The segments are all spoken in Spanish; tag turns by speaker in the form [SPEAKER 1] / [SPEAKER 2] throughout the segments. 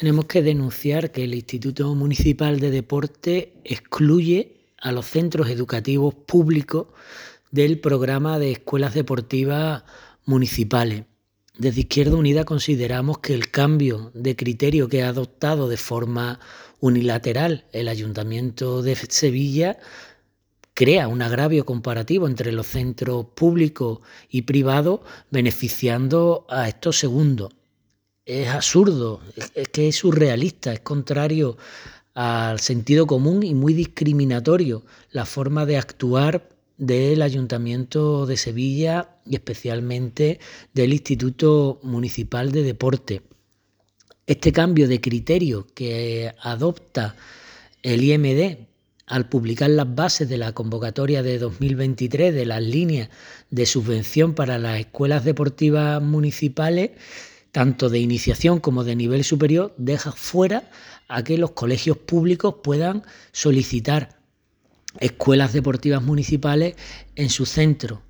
[SPEAKER 1] Tenemos que denunciar que el Instituto Municipal de Deporte excluye a los centros educativos públicos del programa de escuelas deportivas municipales. Desde Izquierda Unida consideramos que el cambio de criterio que ha adoptado de forma unilateral el Ayuntamiento de Sevilla crea un agravio comparativo entre los centros públicos y privados, beneficiando a estos segundos. Es absurdo, es que es surrealista, es contrario al sentido común y muy discriminatorio la forma de actuar del Ayuntamiento de Sevilla y especialmente del Instituto Municipal de Deporte. Este cambio de criterio que adopta el IMD al publicar las bases de la convocatoria de 2023 de las líneas de subvención para las escuelas deportivas municipales, tanto de iniciación como de nivel superior, deja fuera a que los colegios públicos puedan solicitar escuelas deportivas municipales en su centro.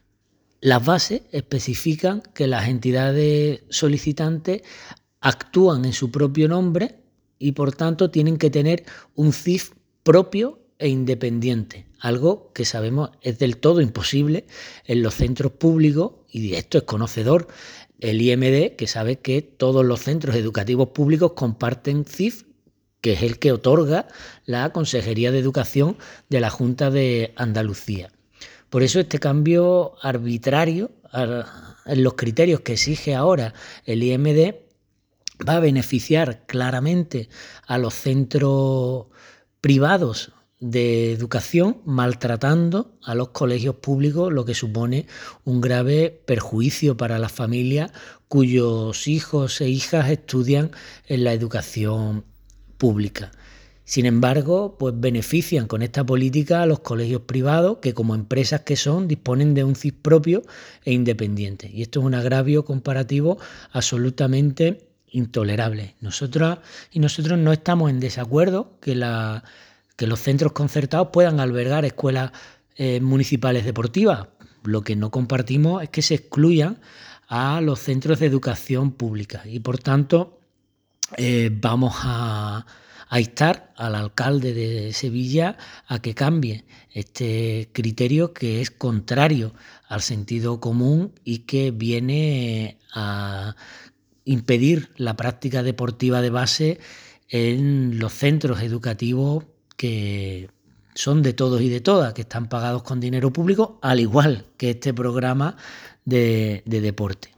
[SPEAKER 1] Las bases especifican que las entidades solicitantes actúan en su propio nombre y por tanto tienen que tener un CIF propio e independiente, algo que sabemos es del todo imposible en los centros públicos, y de esto es conocedor el IMD, que sabe que todos los centros educativos públicos comparten CIF, que es el que otorga la Consejería de Educación de la Junta de Andalucía. Por eso este cambio arbitrario en los criterios que exige ahora el IMD va a beneficiar claramente a los centros privados de educación, maltratando a los colegios públicos, lo que supone un grave perjuicio para las familias cuyos hijos e hijas estudian en la educación pública. Sin embargo, pues benefician con esta política a los colegios privados que, como empresas que son, disponen de un CIF propio e independiente. Y esto es un agravio comparativo absolutamente intolerable. Nosotros no estamos en desacuerdo que los centros concertados puedan albergar escuelas municipales deportivas. Lo que no compartimos es que se excluyan a los centros de educación pública y por tanto vamos a instar al alcalde de Sevilla a que cambie este criterio que es contrario al sentido común y que viene a impedir la práctica deportiva de base en los centros educativos que son de todos y de todas, que están pagados con dinero público, al igual que este programa de deporte.